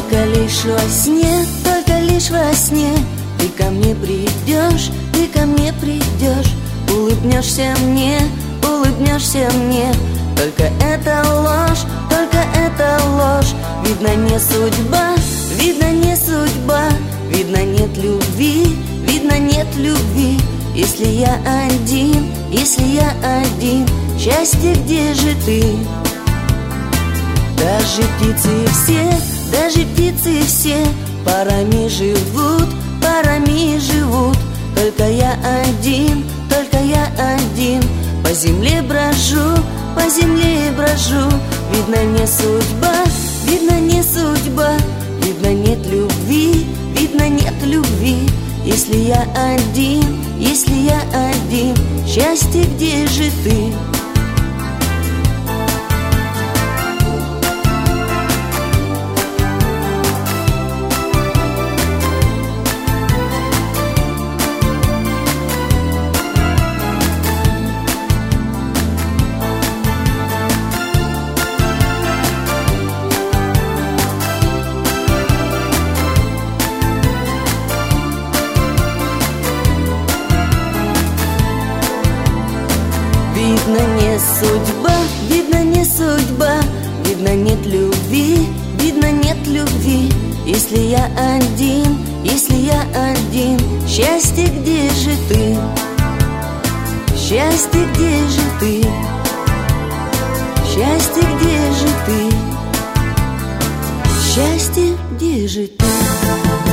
Только лишь во сне, только лишь во сне ты ко мне придешь, ты ко мне придешь. Улыбнешься мне, улыбнешься мне. Только это ложь, только это ложь. Видно, не судьба, видно, не судьба. Видно, нет любви, видно, нет любви. Если я один, если я один, счастье, где же ты? Даже птицы все парами живут, парами живут. Только я один, только я один. По земле брожу, по земле брожу. Видно, не судьба, видно, не судьба. Видно, нет любви, видно, нет любви. Если я один, если я один, счастье, где же ты? Видно, не судьба, видно, не судьба. Видно, нет любви, видно, нет любви. Если я один, если я один, счастье, где же ты? Счастье, где же ты? Счастье, где же ты? Счастье, где же ты?